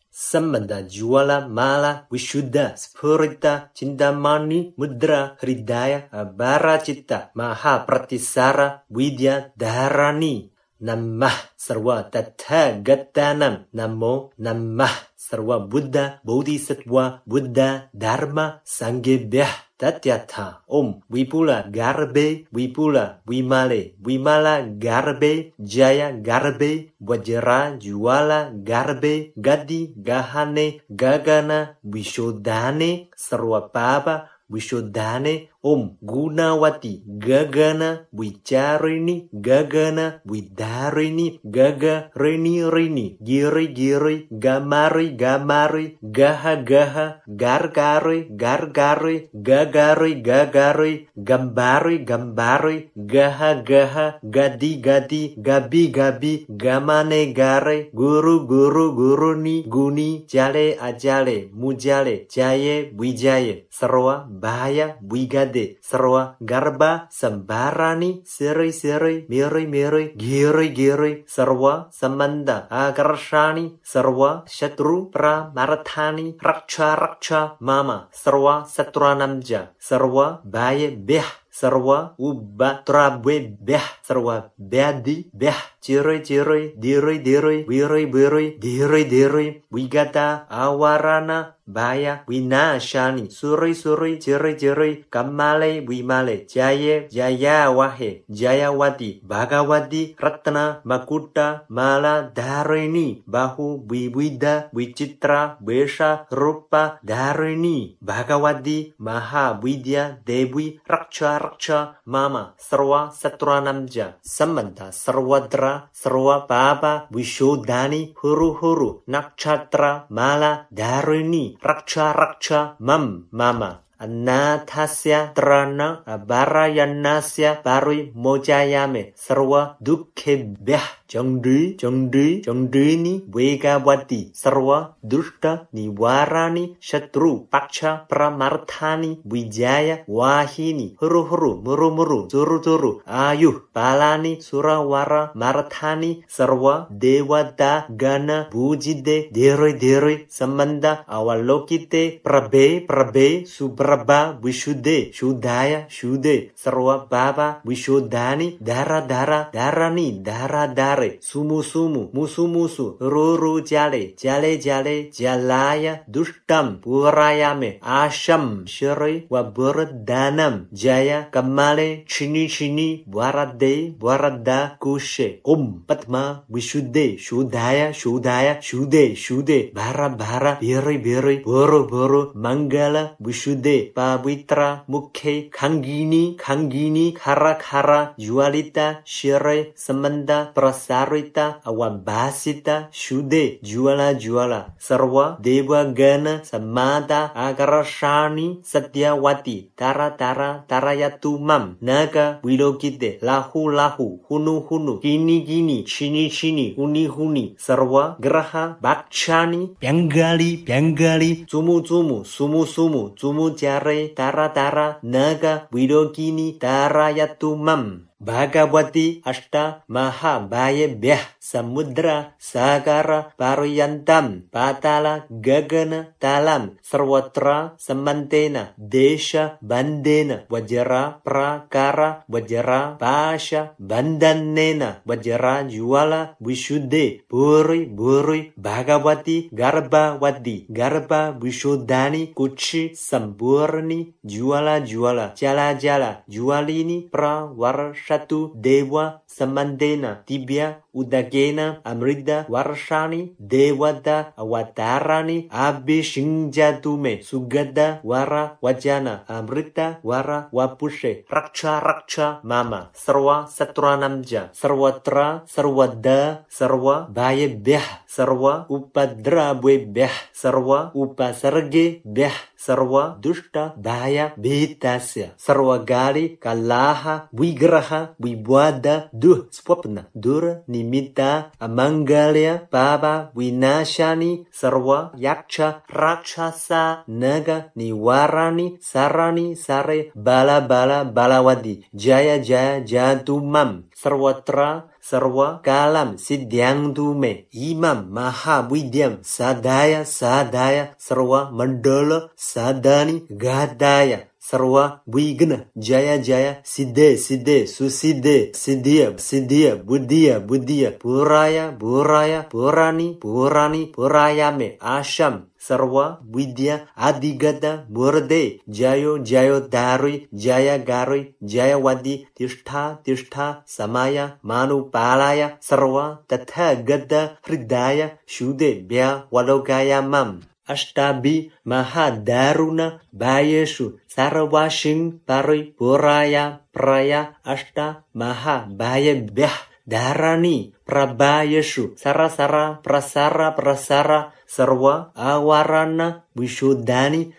Sambandha juala mala wisuddha spurita cintamani mudra hridaya abara citta maha pratisara widya dharani. Namah sarwa tathagatanam namo namah sarwa buddha bodhisattva buddha dharma sanghebhyah tatyatha. Om Vipula Garbe Vipula Vimale Vimala Garbe Jaya Garbe Vajra Juala Garbe Gadi Gahane Gagana Vishodhane Sarva Papa Vishodhane. Om Gunawati Gagana Vicharini Gagana Vidharini Gaga Rini Rini Giri Giri Gamari Gamari Gaha Gaha Gargari Gargari Gagari Gagari Gambari Gambari Gaha Gaha Gadi Gadi Gabi Gabi Gamane Gare Guru Guru Guruni Guni Jale Ajale Mujale Jaye Wijaye Sarwa Bahaya Wigade Sarwa Garba Sambarani Siri Siri Miri Miri Giri Giri Sarwa Samanda Akarshani Sarwa Shatru Marathani Raksha Raksha Mama Sarwa Satranamja Sarwa Baye Beh Sarwa Ubatrabwe Beh Sarwa Bedi Beh Ciri Ciri Diri Diri Wiri Wiri Diri Diri Wigata Awarana Baya Winashani Suri Suri Ciri Ciri Kamale Wimale Jaya Jaya Wahe Jayawati Bhagawati Ratna Makuta Mala Dharini Bahu Wiwida Wicitra Besha Rupa Dharini Bhagawati Maha Widya Dewi Raksha Raksha Mama Sarwa Satranamja Sambandha Sarwadra Sarwa Papa Vishodhani Huru Huru Nakshatra Mala Dharini Raksha Raksha Mama Anathasya Trana Abarayanasya Pari Mojayame Sarwa Dukhebhyah Jangdrini Vegawati Sarwa Dushta Niwarani Shatru Paksha Pramarthani Wijaya Wahini Huru Huru Muru Muru Turu Turu Ayuh Palani Surawara Marathani Sarwa Dewata Gana Bujide Diri Diri Samanda Awalokite Prabe Subraba Vishuddhe Shudaya Shuddhe Sarwa Baba Vishodhani Dara Darani Dara Sumu Sumu Musu Musu Ruru Jale Jalaya Dushtam Purayame Asham Shri Waburadanam Jaya Kamale Chini Varada Kushe Om Padma Vishuddhe Shudaya Shuddhe Bhara Biri Buru Mangala Vishuddhe Pavitra Mukhe Khangini Khara Jualita Shri Samanda Prasarita Awabhasita Shuddhe Juala Sarwa Deva Gana Samada Agarashani Satyawati Tarayatumam Naga Vilokite Lahu Hunu Kini Chini Huni Sarwa Graha Bakshani Piangali Sumu Jare Tara Naga Vilokini Tarayatumam Bhagawati Ashta Maha Bayebhyah Samudra Sagara Pariyantam Patala Gagana Talam Sarwatra Samantena Desha Bandena Vajra Prakara Vajra Pasha Bandanena Vajra Juala Vishuddhe Buri Bhagawati Garba Vishodhani Kuchi Samburni Juala Jala Jualini Shatu Dewa Samandena Tibya Udagena Amrida Varshani Dewada Awatarani Abhishinjatume Sugada Vara Wajana Amrita Vara Wapushe Raksha Mama Sarwa Satranamja Sarwatra Sarwada Sarwa Bayebhyah Sarwa Upadrabwebyah Sarwa Upasargebhyah Sarwa Dushta Bhaya Bhitasya Sarwa Gali Kalaha Vigraha Vibwada Swapna Dura Nimita Amangalya Baba Vinashani Sarwa Yaksha Rakshasa Naga Niwarani Sarani Sare Balawadi Jaya Jatumam Sarwatra sarwa kalam siddhyang tume imam maha widyam sadaya sadaya sarwa mandala sadani gadaya sarwa wigna jaya jaya siddhe siddhe susiddhe siddhya siddhya buddhya buddhya puraya puraya purani purani purayame asham sarwa widya adigata murde jayo jayo darui jaya garui jaya wadi tishtha tishtha samaya manupalaya sarwa tathagata hridaya shude bya walokaya mam Ashtabi Mahadaruna Bayeshu Sarvashing Pari Puraya Praya Ashta Mahabhayabhyah Dharani Prabayeshu Sarasara Prasara Prasara Sarva Awarana Vishuddhani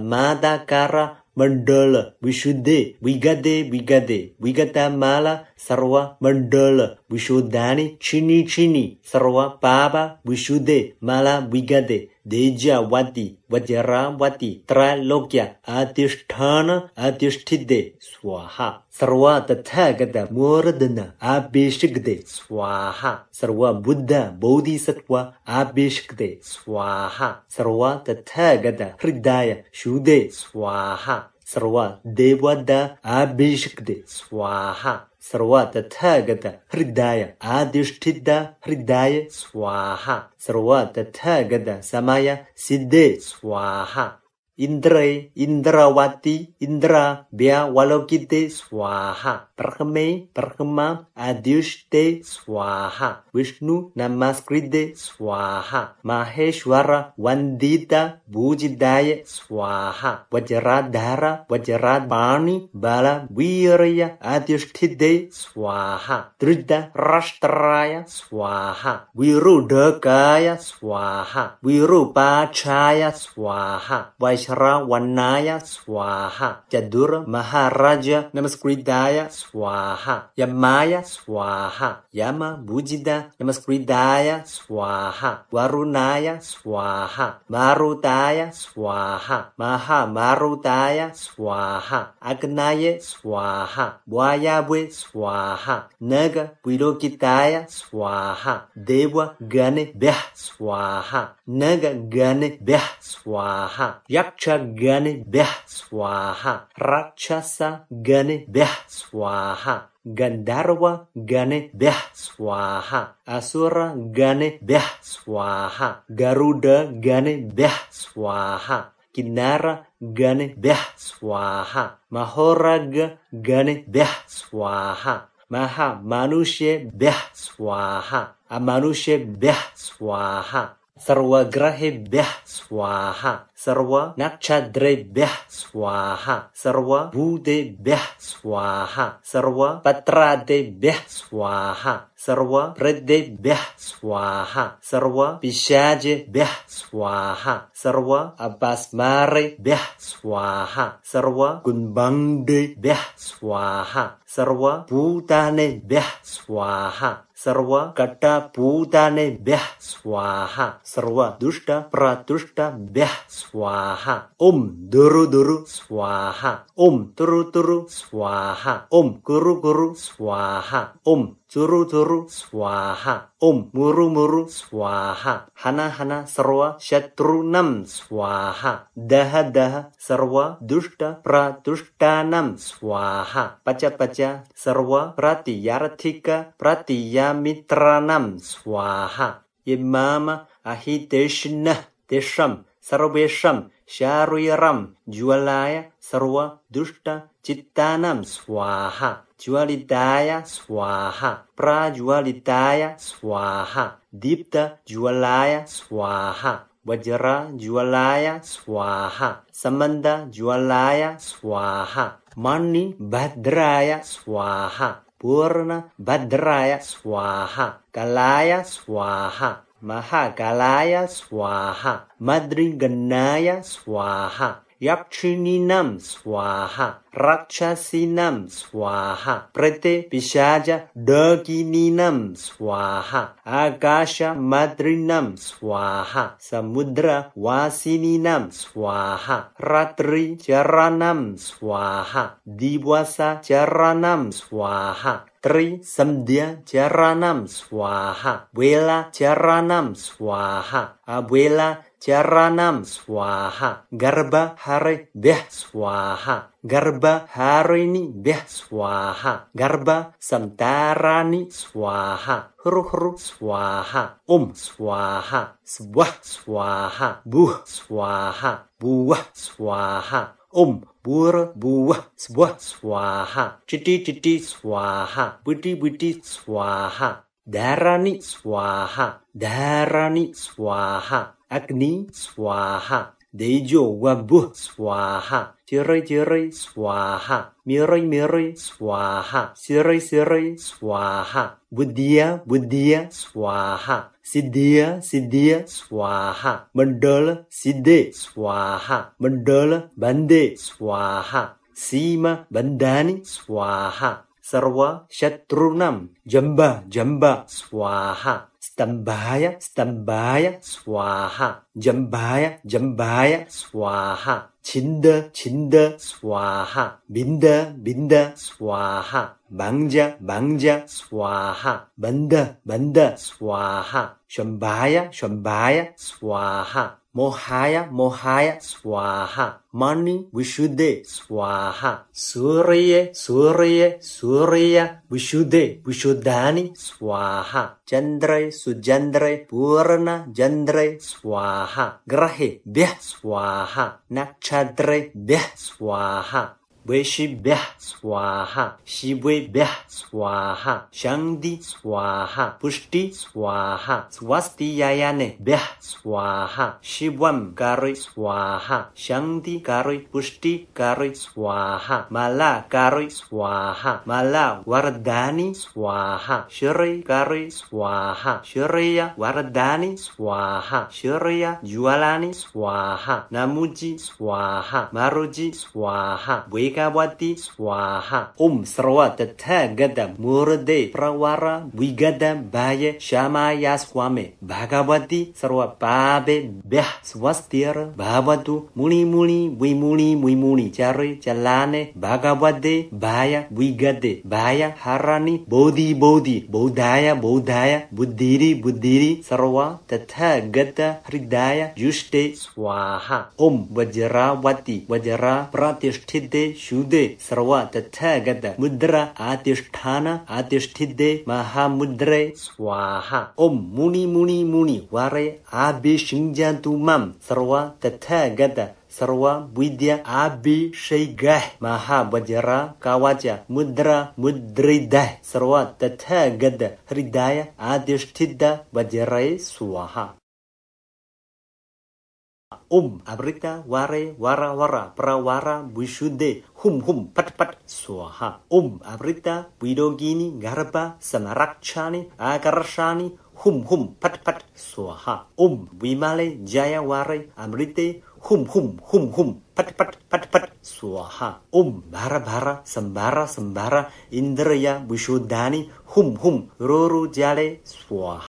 Samadakara Mandala Vishuddhe Vigade Vigade Vigatamala Sarva Mandala Vishuddhani Chini Chini Sarva Paba Vishuddhe Mala Vigade Deja Wati Vajra Wati Tralokya Adishthana Adishtide Swaha Sarva Tathagata Murdana Abhishikde Swaha Sarva Buddha Bodhisattva Abhishikde Swaha Sarva Tathagata Hridaya Shude Swaha Sarva Devada Abhishikde Swaha Sarva Tathagata Hridaya Adishtida Hridaya Swaha Sarva Tathagata Samaya Siddhe Swaha Indra Indrawati Indra Bya Walokite Swaha Parhame Parhama Adishte Swaha Vishnu Namaskrite Swaha Maheshwara Vandita Bujidaya Swaha Vajradhara Vajradbani Bala Virya Adishtide Swaha Drida Rashtraya Swaha Virudhakaya Swaha Virupachaya Swaha Vaishravanaya Swaha Jadur Maharaja Namaskritaya Swaha Yamaya Swaha Yama Bujida Namaskritaya Swaha Varunaya Swaha Marutaya Swaha Maha Marutaya Swaha Agnaya Swaha Vayabwe Swaha Naga Virokitaya Swaha Deva Gane Beh Swaha Naga Gane Beh Swaha Yaksha Gane Beh Swaha Rakshasa Gane Beh Swaha Gandharva Gane Beh Swaha Asura Gane Beh Swaha Garuda Gane Beh Swaha Kinara Gane Beh Swaha Mahoraga Gane Beh Swaha Maha Manusya Beh Swaha Amanusya Beh Swaha Sarva Grahe Beh Swaha Sarva Nakshadre Beh Swaha Sarva Bhude Beh Swaha Sarva Patrade Beh Swaha Sarva Prade Beh Swaha Sarva Pishaje Beh Swaha Sarva Abasmare Beh Swaha Sarva Gunbangde Beh Swaha Sarva Bhutane Beh Swaha Sarva Kata Putane Beh Swaha Sarva Dushta Pratushta Beh Swaha Duru Duru Swaha Turu Turu Swaha Guru Guru Swaha Turu Turu Swaha Muru Muru Swaha Hana Hana Sarva Shatrunam Swaha Daha Daha Sarva Dushta Pratushtanam Swaha Pacha Pacha Sarva Pratiyarthika Pratiyamitranam Swaha Yemama Ahiteshna Tesham Sarvesham Sharuyaram Jualaya Sarva Dushta Chittanam Swaha Jualitaya Swaha Prajualitaya Swaha Dipta Jualaya Swaha Vajra Jualaya Swaha Samanda Jualaya Swaha Mani Bhadraya Swaha Purna Bhadraya Swaha Kalaya Swaha Mahakalaya Swaha Madriganaya Swaha Yakshininam Swaha Rakshasinam Swaha Prete Pishaja Dakininam Swaha Akasha Madrinam Swaha Samudra Wasininam Swaha Ratri Charanam Swaha Dibwasa Charanam Swaha Tri Samdhya Charanam Swaha. Vela Charanam Swaha. Abuela Charanam Swaha. Garbha Hare Beh Swaha. Garbha Harini Beh Swaha. Garbha Samtarani Swaha. Huru Swaha. Swaha. Swah Swaha. Buh Swaha. Buah Swaha. Bur buah sebuah swaha. Citi swaha. Buti swaha. Darani swaha. Darani swaha. Agni swaha. Dejo wabuh swaha. Cirai swaha. Mirai swaha. Sirai swaha. Buddhya swaha. Siddhya swaha. Mandala siddhe swaha. Mandala bande swaha. Sima bandani swaha. Sarva shatrunam jamba swaha. Stambhaya swaha. Jambhaya swaha. Chinda swaha. Binda swaha. Bangja swaha. Banda swaha. Shambhaya swaha. Mohaya swaha. Mani Vishuddhe swaha. Surya Vishuddhani swaha. Sujandre Purna Jandre swaha. Grahe Beh swaha. Nakshadre Beh swaha. Veshi Beh swaha. Shivwe Beh swaha. Shangdi swaha. Pushti swaha. Swastiyayane Beh swaha. Shivwam Kari swaha. Shangdi Kari Pushti Kari swaha. Mala Kari swaha. Mala Wardani swaha. Shri Kari swaha. Shriya Wardani swaha. Shriya Jualani swaha. Namuji swaha. Maruji swaha. Wegawati swaha. Sarva Tathagata Murde Prawara Vigada Baya Shamaya Swame Bhagavati Sarva Pabe Beh Swastir Bhavatu Muni Vimuni Chari Chalane Bhagavade Baya Vigade Baya Harani Bodhi Bodhaya Buddhiri Sarva Tathagata Hridaya Juste Swaha. Vajravati Vajra Pratishtite Shuddhe Sarva Tathagata Mudra Atishtide Mahamudre Swaha. Muni Vare Abhishingjantumam Sarva Tathagata Sarva Vidya Abhishegah Mahavajra Kawaja Mudridah Sarva Tathagata Hridaya Adishtida Vajre Swaha. Abrita Ware Wara Prawara Vishuddhe Hum Pat Swaha. Abrita Vidogini Garbha Samarakshani Akarshani Hum Pat Swaha. Vimale Jaya Ware Amrite Hum Pat Swaha. Bhara Sambara Indraya Vishuddhani Hum Ruru Jale Swaha.